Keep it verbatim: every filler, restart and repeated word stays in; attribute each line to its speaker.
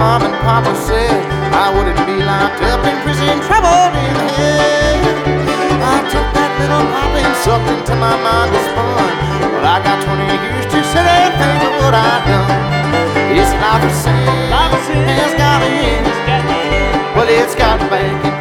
Speaker 1: mom and papa said I wouldn't be locked up in prison, troubled in hell. I took that little pop and sucked into my mind was fun. Well, I got twenty years to sit and think of what I done.